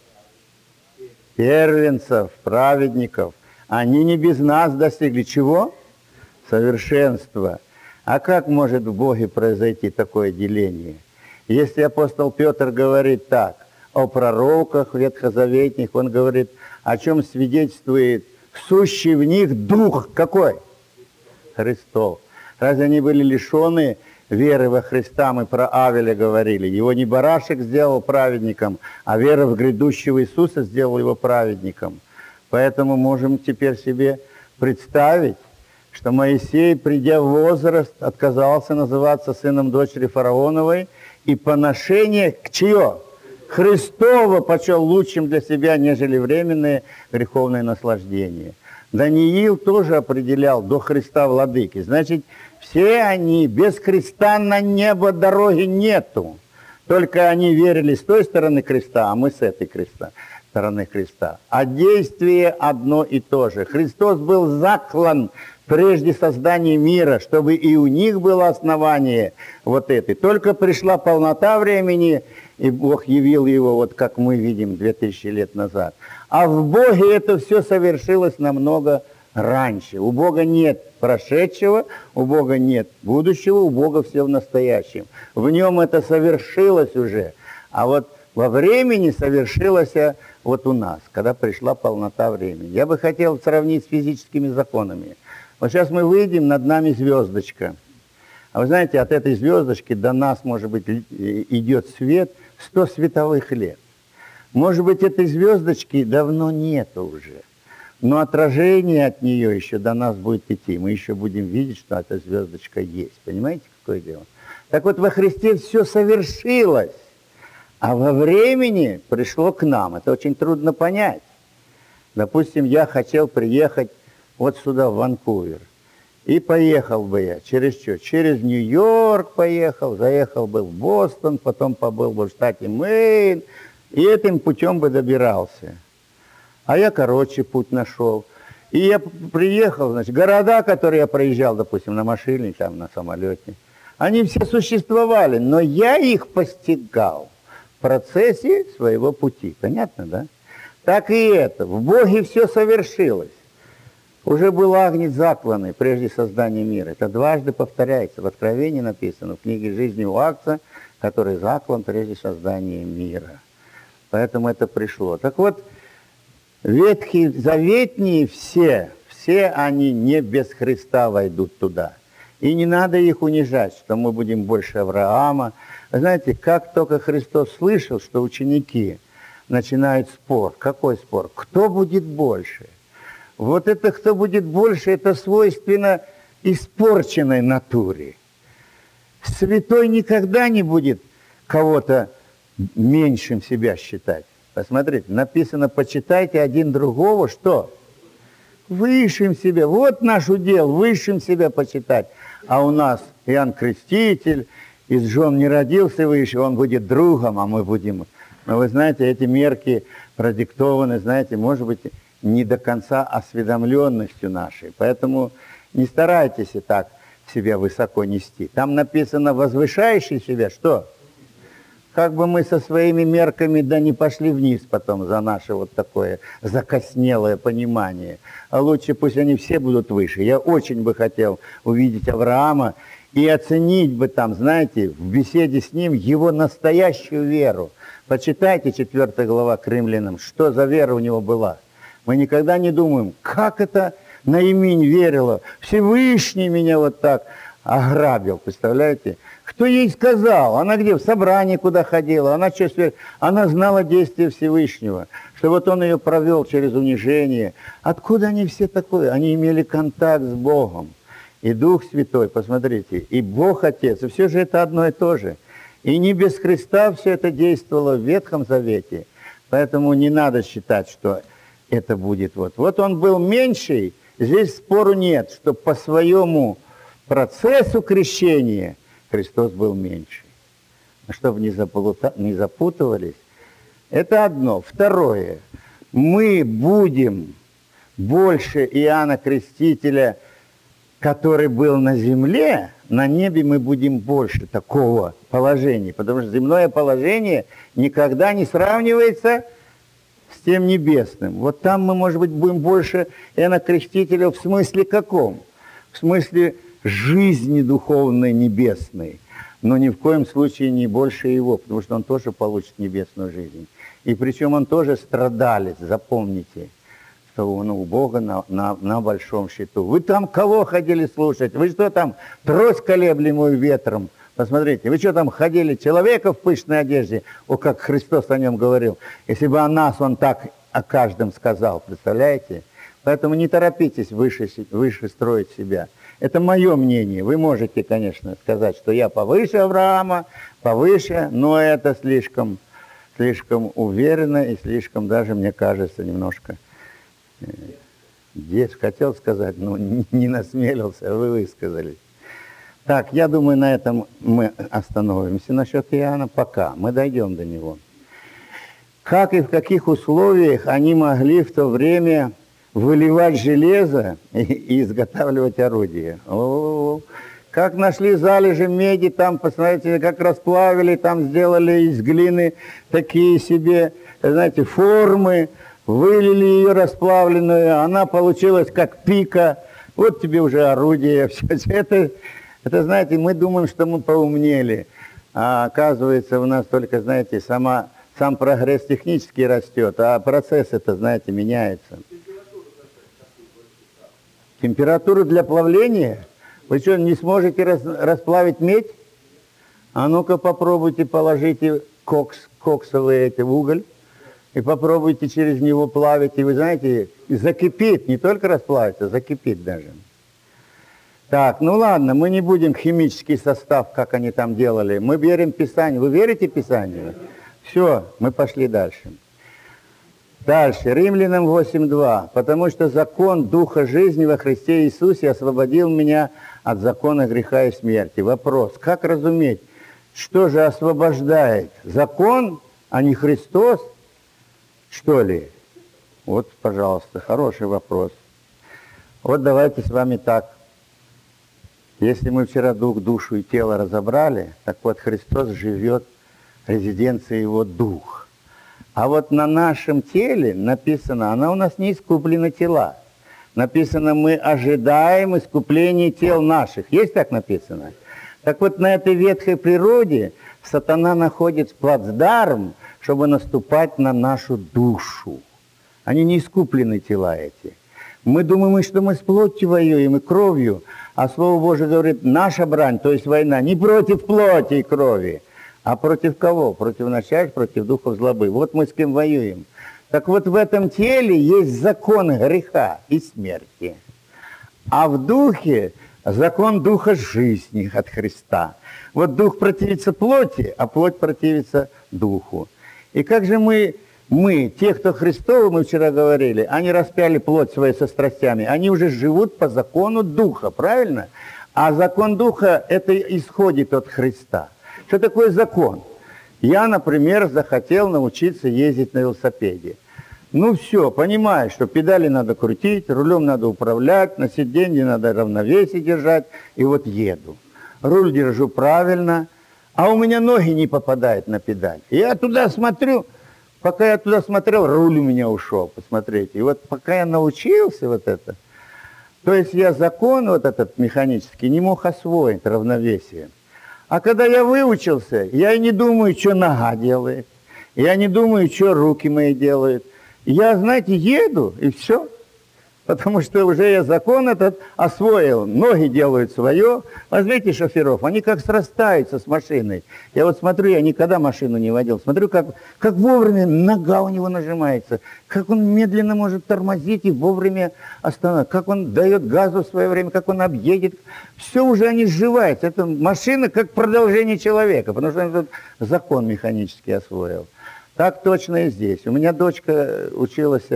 первенцев, праведников. Они не без нас достигли чего? Совершенства. А как может в Боге произойти такое деление? Если апостол Петр говорит так о пророках ветхозаветных, он говорит, о чем свидетельствует сущий в них дух какой? Христов. Разве они были лишены веры во Христа? Мы про Авеля говорили. Его не барашек сделал праведником, а вера в грядущего Иисуса сделала его праведником. Поэтому можем теперь себе представить, что Моисей, придя в возраст, отказался называться сыном дочери фараоновой, и поношение к чье? Христово почел лучшим для себя, нежели временные греховные наслаждения. Даниил тоже определял до Христа владыки. Значит, все они без Христа на небо дороги нету. Только они верили с той стороны креста, а мы с этой креста, стороны креста. А действие одно и то же. Христос был заклан прежде создания мира, чтобы и у них было основание вот это. Только пришла полнота времени, и Бог явил его, вот как мы видим, две тысячи лет назад. А в Боге это все совершилось намного раньше. У Бога нет прошедшего, у Бога нет будущего, у Бога все в настоящем. В нем это совершилось уже. А вот во времени совершилось вот у нас, когда пришла полнота времени. Я бы хотел сравнить с физическими законами. Вот сейчас мы выйдем, над нами звездочка. А вы знаете, от этой звездочки до нас, может быть, идет свет сто световых лет. Может быть, этой звездочки давно нету уже. Но отражение от нее еще до нас будет идти. Мы еще будем видеть, что эта звездочка есть. Понимаете, какое дело? Так вот, во Христе все совершилось. А во времени пришло к нам. Это очень трудно понять. Допустим, я хотел приехать вот сюда, в Ванкувер. И поехал бы я. Через что? Через Нью-Йорк поехал, заехал бы в Бостон, потом побыл бы в штате Мэйн, и этим путем бы добирался. А я короче путь нашел. И я приехал, значит, города, которые я проезжал, допустим, на машине, там, на самолете, они все существовали, но я их постигал в процессе своего пути. Понятно, да? Так и это. В Боге все совершилось. Уже был агнец закланный прежде создания мира. Это дважды повторяется. В Откровении написано, в книге жизни у Агнца, который заклан прежде создания мира. Поэтому это пришло. Так вот, ветхие, заветные все, все они не без Христа войдут туда. И не надо их унижать, что мы будем больше Авраама. Знаете, как только Христос слышал, что ученики начинают спор. Какой спор? Кто будет больше? Вот это, кто будет больше, это свойственно испорченной натуре. Святой никогда не будет кого-то меньшим себя считать. Посмотрите, написано, почитайте один другого, что? Высшим себя. Вот наш удел, высшим себя почитать. А у нас Иоанн Креститель, из жен не родился выше, он будет другом, а мы будем... Но вы знаете, эти мерки продиктованы, знаете, может быть, не до конца осведомленностью нашей. Поэтому не старайтесь и так себя высоко нести. Там написано, возвышающий себя, что? как бы мы со своими мерками да не пошли вниз потом за наше вот такое закоснелое понимание. А лучше пусть они все будут выше. Я очень бы хотел увидеть Авраама и оценить бы там, знаете, в беседе с ним его настоящую веру. Почитайте четвёртая глава к Римлянам, что за вера у него была. Мы никогда не думаем, как это Наиминь верила, Всевышний меня вот так ограбил, представляете? Кто ей сказал? Она где? В собрании куда ходила? Она что, она знала действия Всевышнего, что вот он ее провел через унижение. Откуда они все такое? Они имели контакт с Богом. И Дух Святой, посмотрите, и Бог Отец, и все же это одно и то же. И не без Христа все это действовало в Ветхом Завете. Поэтому не надо считать, что это будет вот. Вот он был меньший, здесь спору нет, что по своему процессу крещения Христос был меньший. Чтобы не, заплута... не запутывались. Это одно. Второе. Мы будем больше Иоанна Крестителя, который был на земле, на небе мы будем больше такого положения. Потому что земное положение никогда не сравнивается с тем небесным. Вот там мы, может быть, будем больше Иоанна Крестителя в смысле каком? В смысле жизни духовной небесной. Но ни в коем случае не больше его, потому что он тоже получит небесную жизнь. И причем он тоже страдалец, запомните, что он у Бога на, на, на большом счету. Вы там кого ходили слушать? Вы что там, трость колеблемую ветром? Посмотрите, вы что там ходили, человека в пышной одежде? О, как Христос о нем говорил. Если бы о нас он так о каждом сказал, представляете? Поэтому не торопитесь выше, выше строить себя. Это мое мнение. Вы можете, конечно, сказать, что я повыше Авраама, повыше, но это слишком, слишком уверенно и слишком даже, мне кажется, немножко... Здесь хотел сказать, но не насмелился, а вы высказались. Так, я думаю, на этом мы остановимся насчет Иоанна пока. Мы дойдем до него. Как и в каких условиях они могли в то время выливать железо и, и изготавливать орудия? О-о-о. Как нашли залежи меди, там, посмотрите, как расплавили, там сделали из глины такие себе, знаете, формы, вылили ее расплавленную, она получилась как пика, вот тебе уже орудие. Все это, это, знаете, мы думаем, что мы поумнели, а оказывается у нас только, знаете, сама, сам прогресс технический растет, а процесс это, знаете, меняется. Температуру для плавления? Вы что, не сможете рас, расплавить медь? А ну-ка попробуйте, положите кокс, коксовый эти в уголь. И попробуйте через него плавить, и вы знаете, закипит, не только расплавится, закипит даже. Так, ну ладно, мы не будем химический состав, как они там делали. Мы верим Писанию. Вы верите Писанию? Все, мы пошли дальше. Дальше, Римлянам восемь два. Потому что закон Духа жизни во Христе Иисусе освободил меня от закона греха и смерти. Вопрос, как разуметь, что же освобождает? Закон, а не Христос? Что ли? Вот, пожалуйста, хороший вопрос. Вот давайте с вами так. Если мы вчера дух, душу и тело разобрали, так вот Христос живет, резиденция его дух. А вот на нашем теле написано, она у нас не искуплена тела. Написано, мы ожидаем искупления тел наших. Есть так написано? Так вот на этой ветхой природе сатана находит плацдарм, чтобы наступать на нашу душу. Они не искуплены, тела эти. Мы думаем, что мы с плотью воюем и кровью, а Слово Божие говорит, наша брань, то есть война, не против плоти и крови, а против кого? Против начальств, против духов злобы. Вот мы с кем воюем. Так вот в этом теле есть закон греха и смерти. А в духе закон духа жизни от Христа. Вот дух противится плоти, а плоть противится духу. И как же мы, мы, те, кто Христовы, мы вчера говорили, они распяли плоть своей со страстями, они уже живут по закону Духа, правильно? А закон Духа, это исходит от Христа. Что такое закон? Я, например, захотел научиться ездить на велосипеде. Ну все, понимаю, что педали надо крутить, рулем надо управлять, на сиденье надо равновесие держать, и вот еду. Руль держу правильно, а у меня ноги не попадают на педаль. И я туда смотрю, пока я туда смотрел, руль у меня ушел, посмотрите. И вот пока я научился вот это, то есть я закон вот этот механический не мог освоить, равновесие. А когда я выучился, я и не думаю, что нога делает. Я не думаю, что руки мои делают. Я, знаете, еду, и все. Потому что уже я закон этот освоил. Ноги делают свое. Возьмите шоферов, они как срастаются с машиной. Я вот смотрю, я никогда машину не водил. Смотрю, как, как вовремя нога у него нажимается. Как он медленно может тормозить и вовремя остановить. Как он дает газу в свое время, как он объедет. Все уже они сживаются. Это машина как продолжение человека. Потому что он этот закон механически освоил. Так точно и здесь. У меня дочка училась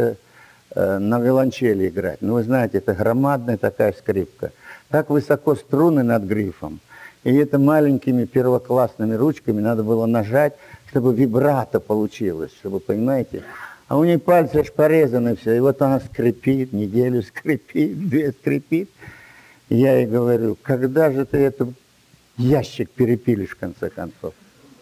на виолончели играть. Ну, вы знаете, это громадная такая скрипка. Так высоко струны над грифом. И это маленькими первоклассными ручками надо было нажать, чтобы вибрато получилось, чтобы, понимаете. А у нее пальцы аж порезаны все. И вот она скрипит, неделю скрипит, две скрипит. И я ей говорю, когда же ты этот ящик перепилишь, в конце концов?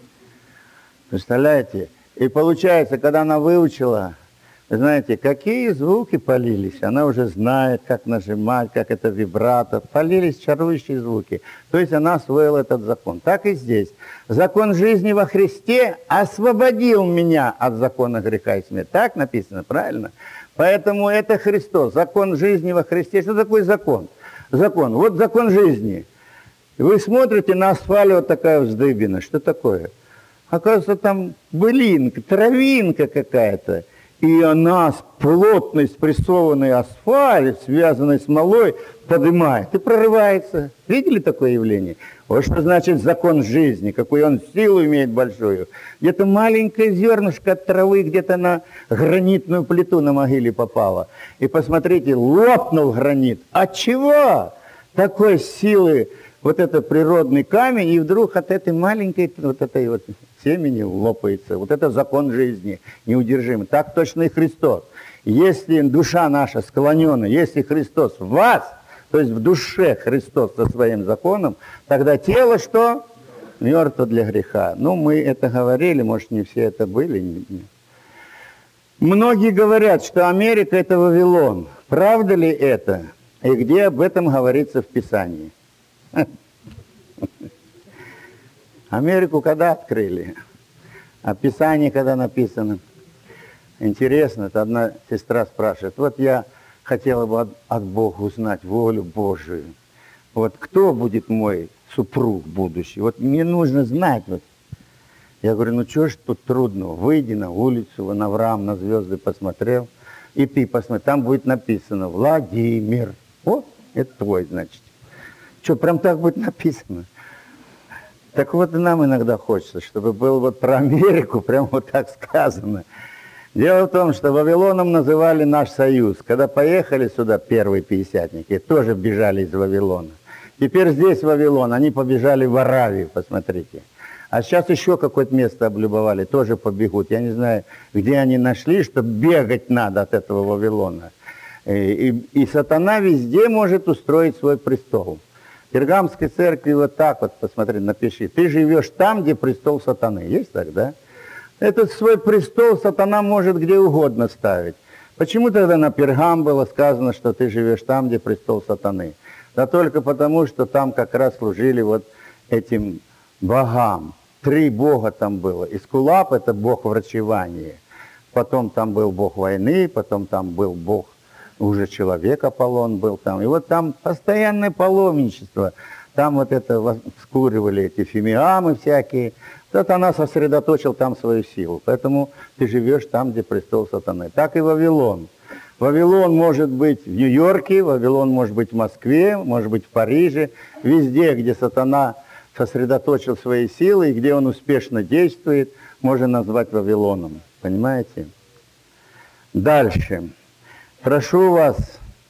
Представляете? И получается, когда она выучила, вы знаете, какие звуки полились, она уже знает, как нажимать, как это вибрато, полились чарующие звуки. То есть она освоила этот закон. Так и здесь. Закон жизни во Христе освободил меня от закона греха и смерти. Так написано, правильно? Поэтому это Христос, закон жизни во Христе. Что такое закон? Закон. Вот закон жизни. Вы смотрите, на асфальте вот такая вздыбина. Что такое? Оказывается, там былинка, травинка какая-то. И она с плотной спрессованной асфальт, связанной смолой, поднимает и прорывается. Видели такое явление? Вот что значит закон жизни, какую он силу имеет большую. Где-то маленькое зернышко от травы где-то на гранитную плиту на могиле попало. И посмотрите, лопнул гранит. От чего? Такой силы вот этот природный камень, и вдруг от этой маленькой вот этой вот семени лопается. Вот это закон жизни неудержимый. Так точно и Христос. Если душа наша склонена, если Христос в вас, то есть в душе Христос со своим законом, тогда тело что? Мертво для греха. Ну, мы это говорили, может, не все это были. Многие говорят, что Америка – это Вавилон. Правда ли это? И где об этом говорится в Писании? Америку когда открыли? А в Писании когда написано? Интересно, это одна сестра спрашивает. Вот я хотела бы от, от Бога узнать волю Божию. Вот кто будет мой супруг будущий? Вот мне нужно знать. Вот. Я говорю, ну что ж тут трудного? Выйди на улицу, вон Авраам на звезды посмотрел, и ты посмотри. Там будет написано Владимир. Вот, это твой, значит. Что, прям так будет написано? Так вот и нам иногда хочется, чтобы было вот про Америку, прям вот так сказано. Дело в том, что Вавилоном называли наш союз. Когда поехали сюда первые пятидесятники, тоже бежали из Вавилона. Теперь здесь Вавилон, они побежали в Аравию, посмотрите. А сейчас еще какое-то место облюбовали, тоже побегут. Я не знаю, где они нашли, что бегать надо от этого Вавилона. И, и, и сатана везде может устроить свой престол. В Пергамской церкви вот так вот, посмотри, напиши. Ты живешь там, где престол сатаны. Есть так, да? Этот свой престол сатана может где угодно ставить. Почему тогда на Пергам было сказано, что ты живешь там, где престол сатаны? Да только потому, что там как раз служили вот этим богам. Три бога там было. Эскулап – это бог врачевания. Потом там был бог войны, потом там был бог, уже человек Аполлон был там. И вот там постоянное паломничество. Там вот это вскуривали эти фимиамы всякие. Сатана сосредоточил там свою силу. Поэтому ты живешь там, где престол сатаны. Так и Вавилон. Вавилон может быть в Нью-Йорке, Вавилон может быть в Москве, может быть в Париже. Везде, где сатана сосредоточил свои силы и где он успешно действует, можно назвать Вавилоном. Понимаете? Дальше. Прошу вас,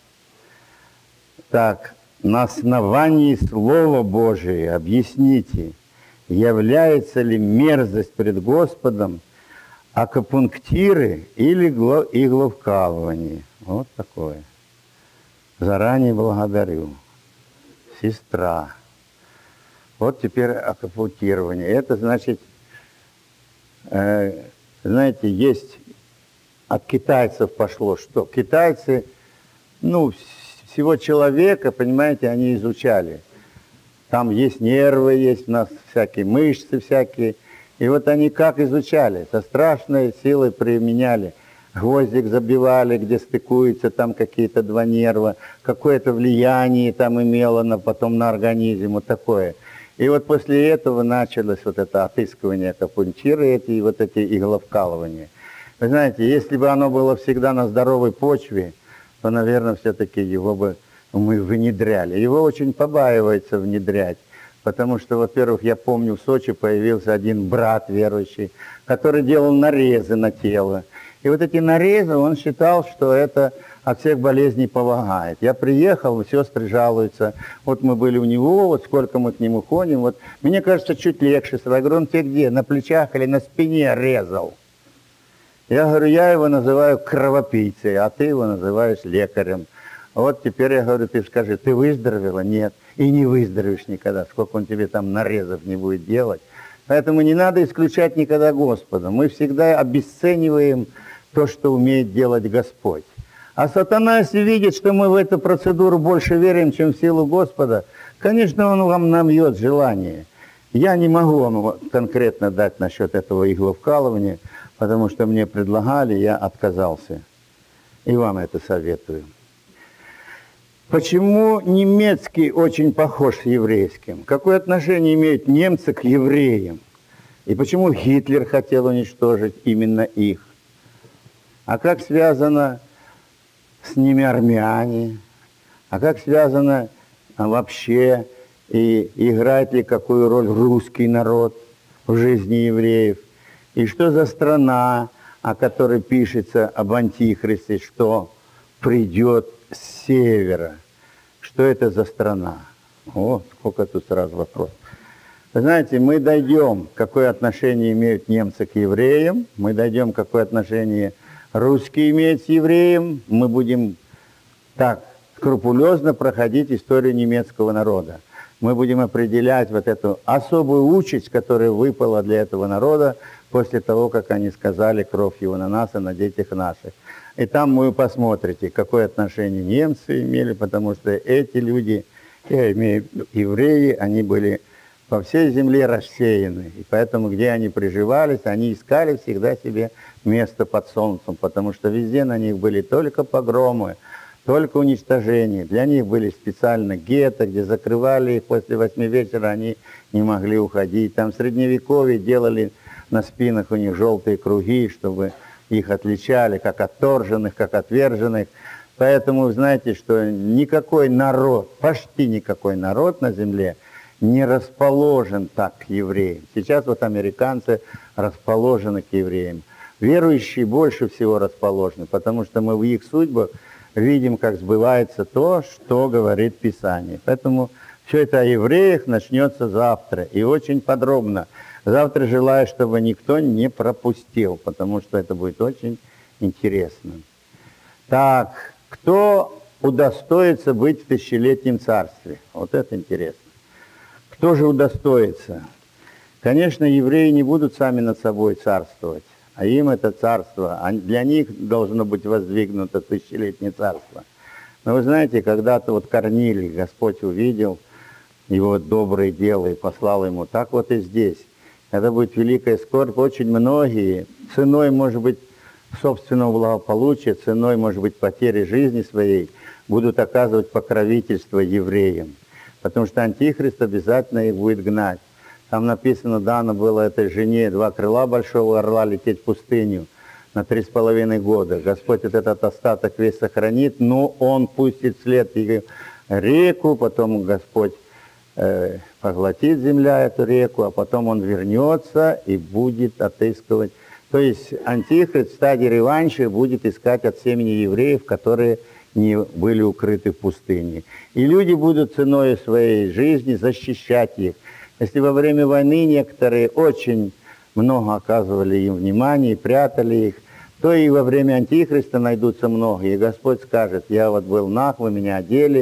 так, на основании Слова Божия объясните, является ли мерзость пред Господом акупунктиры или игловкалывание. Вот такое. Заранее благодарю. Сестра. Вот теперь акупунктирование. Это значит, э, знаете, есть от китайцев пошло, что китайцы, ну, всего человека, понимаете, они изучали. Там есть нервы, есть у нас всякие мышцы всякие. И вот они как изучали? Со страшной силой применяли. Гвоздик забивали, где стыкуются там какие-то два нерва. Какое-то влияние там имело на, потом на организм, вот такое. И вот после этого началось вот это отыскивание акупунктуры, эти, вот эти игловкалывания. Вы знаете, если бы оно было всегда на здоровой почве, то, наверное, все-таки его бы мы внедряли. Его очень побаивается внедрять, потому что, во-первых, я помню, в Сочи появился один брат верующий, который делал нарезы на тело. И вот эти нарезы, он считал, что это от всех болезней помогает. Я приехал, сестры жалуются, вот мы были у него, вот сколько мы к нему ходим, вот мне кажется, чуть легче. Я говорю, он тебе где, на плечах или на спине резал? Я говорю, я его называю кровопийцей, а ты его называешь лекарем. Вот теперь я говорю, ты скажи, ты выздоровела? Нет. И не выздоровеешь никогда, сколько он тебе там нарезов не будет делать. Поэтому не надо исключать никогда Господа. Мы всегда обесцениваем то, что умеет делать Господь. А сатана, если видит, что мы в эту процедуру больше верим, чем в силу Господа, конечно, он вам намьет желание. Я не могу вам конкретно дать насчет этого игловкалывания, потому что мне предлагали, я отказался. И вам это советую. Почему немецкий очень похож с еврейским? Какое отношение имеют немцы к евреям? И почему Гитлер хотел уничтожить именно их? А как связано с ними армяне? А как связано а вообще, и играет ли какую роль русский народ в жизни евреев? И что за страна, о которой пишется об Антихристе, что придет с севера? Что это за страна? О, сколько тут сразу вопросов. Вы знаете, мы дойдем, какое отношение имеют немцы к евреям, мы дойдем, какое отношение русские имеют с евреем, мы будем так скрупулезно проходить историю немецкого народа. Мы будем определять вот эту особую участь, которая выпала для этого народа после того, как они сказали «кровь его на нас и на детях наших». И там вы посмотрите, какое отношение немцы имели, потому что эти люди, я имею в виду евреи, они были по всей земле рассеяны. И поэтому, где они приживались, они искали всегда себе место под солнцем, потому что везде на них были только погромы, только уничтожения. Для них были специально гетто, где закрывали их после восьми вечера, они не могли уходить. Там в Средневековье делали на спинах у них желтые круги, чтобы их отличали как отторженных, как отверженных. Поэтому вы знаете, что никакой народ, почти никакой народ на земле не расположен так к евреям. Сейчас вот американцы расположены к евреям. Верующие больше всего расположены, потому что мы в их судьбах видим, как сбывается то, что говорит Писание. Поэтому все это о евреях начнется завтра, и очень подробно. Завтра желаю, чтобы никто не пропустил, потому что это будет очень интересно. Так, кто удостоится быть в тысячелетнем царстве? Вот это интересно. Кто же удостоится? Конечно, евреи не будут сами над собой царствовать, а им это царство, а для них должно быть воздвигнуто тысячелетнее царство. Но вы знаете, когда-то вот Корнилий, Господь увидел его добрые дела и послал ему, так вот и здесь. Это будет великая скорбь. Очень многие, ценой, может быть, собственного благополучия, ценой, может быть, потери жизни своей, будут оказывать покровительство евреям. Потому что Антихрист обязательно их будет гнать. Там написано, дано было этой жене два крыла большого орла лететь в пустыню на три с половиной года. Господь вот этот остаток весь сохранит, но Он пустит вслед реку, потом Господь э, поглотит земля эту реку, а потом Он вернется и будет отыскивать. То есть Антихрист в стадии реванша будет искать от семени евреев, которые не были укрыты в пустыне. И люди будут ценой своей жизни защищать их. Если во время войны некоторые очень много оказывали им внимания и прятали их, то и во время Антихриста найдутся многие. И Господь скажет, я вот был наг, вы меня одели,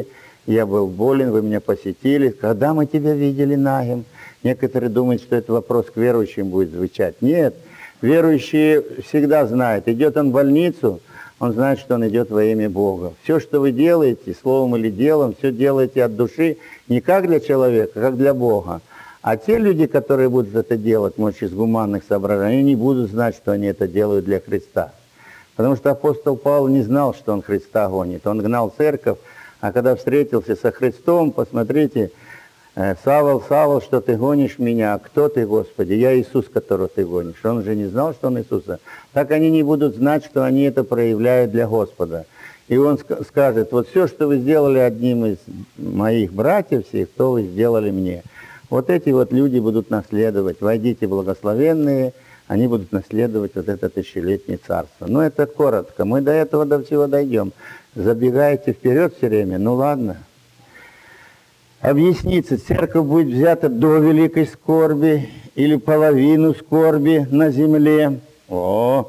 Я был болен, вы меня посетили. Когда мы тебя видели нагим? Некоторые думают, что это вопрос к верующим будет звучать. Нет, верующие всегда знают. Идет он в больницу, он знает, что он идет во имя Бога. Все, что вы делаете, словом или делом, все делаете от души, не как для человека, а как для Бога. А те люди, которые будут это делать, может, из гуманных соображений, они не будут знать, что они это делают для Христа. Потому что апостол Павел не знал, что он Христа гонит. Он гнал церковь, а когда встретился со Христом, посмотрите, «Савол, Савол, что ты гонишь меня? Кто ты, Господи? Я Иисус, которого ты гонишь». Он же не знал, что он Иисуса. Так они не будут знать, что они это проявляют для Господа. И он скажет: вот все, что вы сделали одним из моих братьев всех, то вы сделали мне. Вот эти вот люди будут наследовать. Войдите, благословенные, они будут наследовать вот это тысячелетнее царство. Но это коротко. Мы до этого, до всего дойдем. Забегаете вперед все время? Ну ладно. Объяснится, церковь будет взята до великой скорби или половину скорби на земле. О!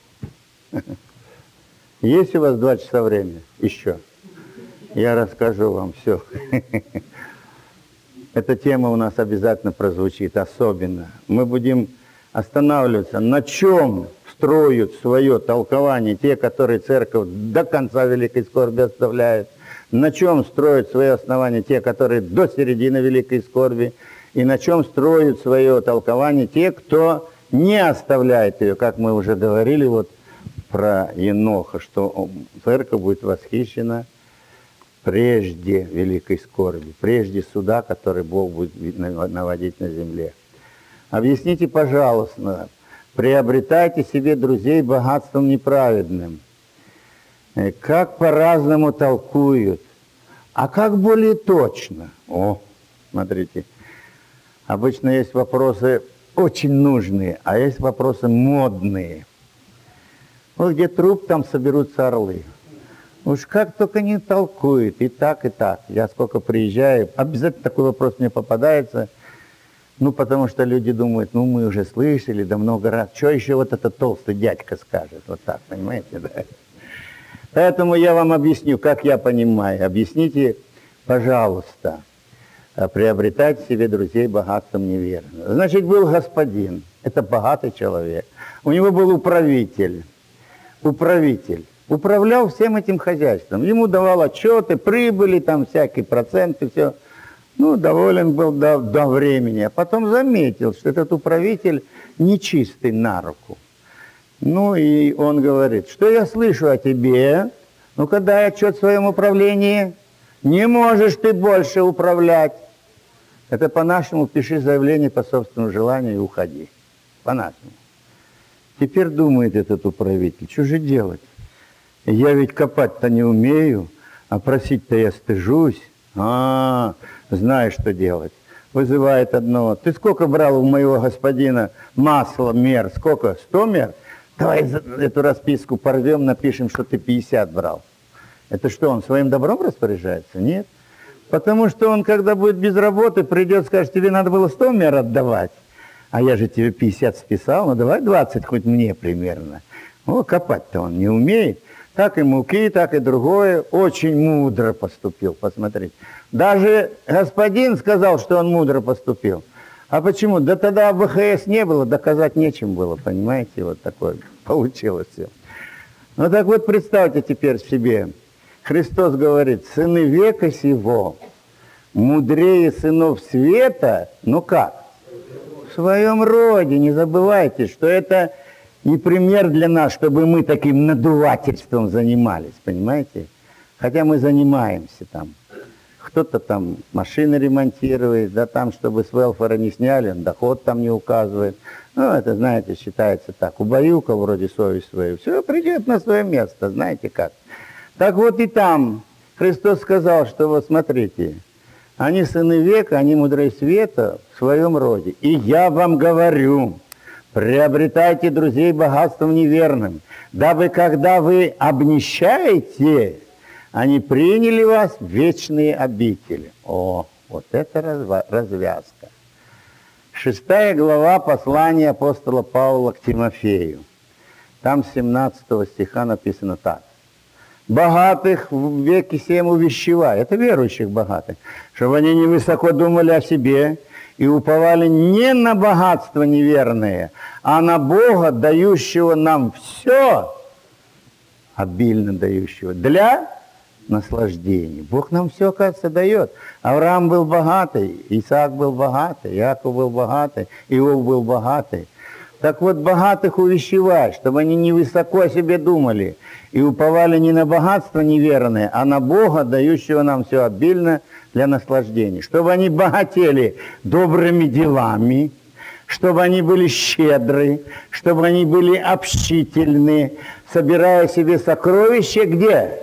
Есть у вас два часа времени? Еще. Я расскажу вам все. Эта тема у нас обязательно прозвучит, особенно. Мы будем останавливаться, на чем строят свое толкование те, которые церковь до конца великой скорби оставляют, на чем строят свое основание те, которые до середины великой скорби, и на чем строят свое толкование те, кто не оставляет ее, как мы уже говорили вот про Еноха, что церковь будет восхищена прежде великой скорби, прежде суда, который Бог будет наводить на земле. Объясните, пожалуйста, приобретайте себе друзей богатством неправедным. Как по-разному толкуют, а как более точно? О, смотрите, обычно есть вопросы очень нужные, а есть вопросы модные. Вот где труп, там соберутся орлы. Уж как только не толкуют, и так, и так. Я сколько приезжаю, обязательно такой вопрос мне попадается. Ну, потому что люди думают, ну, мы уже слышали, да много раз. Что еще вот этот толстый дядька скажет? Вот так, понимаете, да? Поэтому я вам объясню, как я понимаю. Объясните, пожалуйста, приобретать себе друзей богатством неверно. Значит, был господин, это богатый человек. У него был управитель. Управитель. Управлял всем этим хозяйством. Ему давал отчеты, прибыли, там всякие проценты, все. Ну, доволен был до, до времени. А потом заметил, что этот управитель нечистый на руку. Ну, и он говорит: что я слышу о тебе? Ну-ка, дай отчет в своем управлении. Не можешь ты больше управлять. Это по-нашему: пиши заявление по собственному желанию и уходи. По-нашему. Теперь думает этот управитель: что же делать? Я ведь копать-то не умею, а просить-то я стыжусь. А, знаю, что делать. Вызывает одного: ты сколько брал у моего господина масла, мер? Сколько? Сто мер? Давай эту расписку порвем, напишем, что ты пятьдесят брал. Это что, он своим добром распоряжается? Нет. Потому что он, когда будет без работы, придет, скажет: тебе надо было сто мер отдавать. А я же тебе пятьдесят списал, ну давай двадцать хоть мне примерно. О, копать-то он не умеет. Так и муки, так и другое. Очень мудро поступил, посмотрите. Даже господин сказал, что он мудро поступил. А почему? Да тогда вэ ха эс не было, доказать нечем было, понимаете? Вот такое получилось все. Ну так вот, представьте теперь себе. Христос говорит: сыны века сего мудрее сынов света. Ну как? В своем роде. Не забывайте, что это не пример для нас, чтобы мы таким надувательством занимались, понимаете? Хотя мы занимаемся там. Кто-то там машины ремонтирует, да, там, чтобы с велфора не сняли, он доход там не указывает. Ну, это, знаете, считается так. Убаюка вроде совесть свою. Все придет на свое место, знаете как. Так вот и там Христос сказал, что вот смотрите, они сыны века, они мудрее света в своем роде. И я вам говорю, приобретайте друзей богатством неверным, дабы когда вы обнищаете, они приняли вас в вечные обители. О, вот это развязка. Шестая глава послания апостола Павла к Тимофею. Там с семнадцатого стиха написано так. богатых в веке сем увещевай. Это верующих богатых. Чтобы они не высоко думали о себе и уповали не на богатство неверное, а на Бога, дающего нам все, обильно дающего, для наслаждений. Бог нам все, оказывается, дает. Авраам был богатый, Исаак был богатый, Иаков был богатый, Иов был богатый. Так вот, богатых увещевай, чтобы они не высоко о себе думали и уповали не на богатство неверное, а на Бога, дающего нам все обильно для наслаждений. Чтобы они богатели добрыми делами, чтобы они были щедры, чтобы они были общительны, собирая себе сокровища где?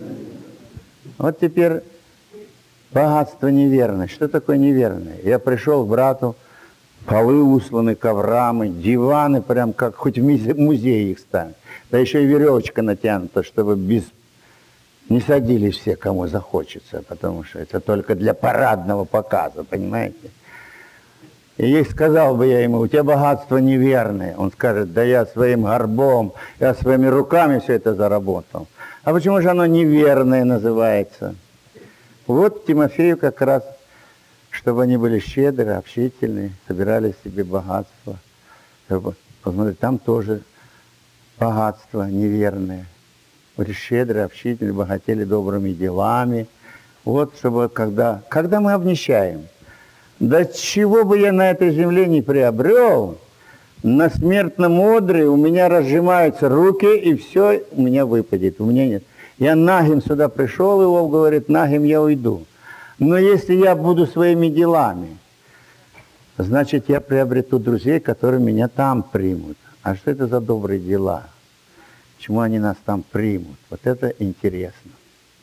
Вот теперь богатство неверное. Что такое неверное? Я пришел к брату, полы усланы коврами, диваны, прям как хоть в музее их ставят. Да еще и веревочка натянута, чтобы без... не садились все, кому захочется, потому что это только для парадного показа, понимаете? И если сказал бы я ему, у тебя богатство неверное, он скажет, да я своим горбом, я своими руками все это заработал. А почему же оно неверное называется? Вот Тимофею как раз, чтобы они были щедры, общительные, собирали себе богатство. Посмотрите, там тоже богатство неверное. Были щедрые, общительные, богатели добрыми делами. Вот, чтобы когда, когда мы обнищаем, да чего бы я на этой земле не приобрел, на смертном одре у меня разжимаются руки, и все у меня выпадет. У меня нет. Я нагим сюда пришел, Иов говорит, нагим я уйду. Но если я буду своими делами, значит, я приобрету друзей, которые меня там примут. А что это за добрые дела? Почему они нас там примут? Вот это интересно.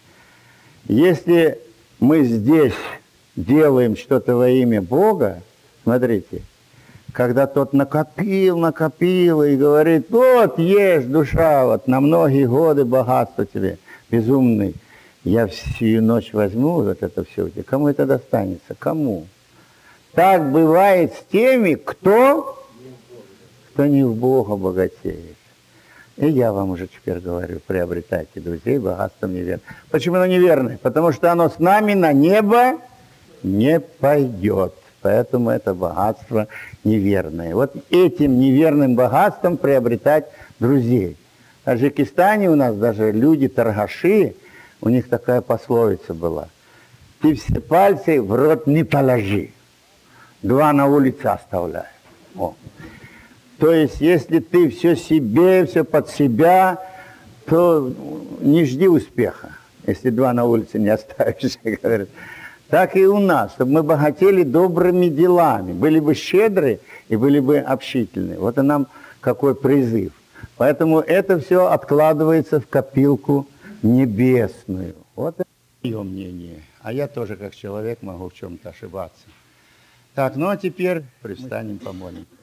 Если мы здесь делаем что-то во имя Бога, смотрите, когда тот накопил, накопил и говорит, вот, ешь, душа, вот, на многие годы богатство тебе, безумный, я всю ночь возьму вот это все у тебя. Кому это достанется? Кому? Так бывает с теми, кто, кто не в Бога богатеет. И я вам уже теперь говорю, приобретайте друзей богатством неверным. Почему оно неверное? Потому что оно с нами на небо не пойдет. Поэтому это богатство неверное. Вот этим неверным богатством приобретать друзей. В Таджикистане у нас даже люди-торгаши, у них такая пословица была. Ты все пальцы в рот не положи. Два на улице оставляй. О. То есть, если ты все себе, все под себя, то не жди успеха, если два на улице не оставишь, говорят. Так и у нас, чтобы мы богатели добрыми делами, были бы щедры и были бы общительны. Вот и нам какой призыв. Поэтому это все откладывается в копилку небесную. Вот это мое мнение. А я тоже, как человек, могу в чем-то ошибаться. Так, ну а теперь привстанем, помолимся.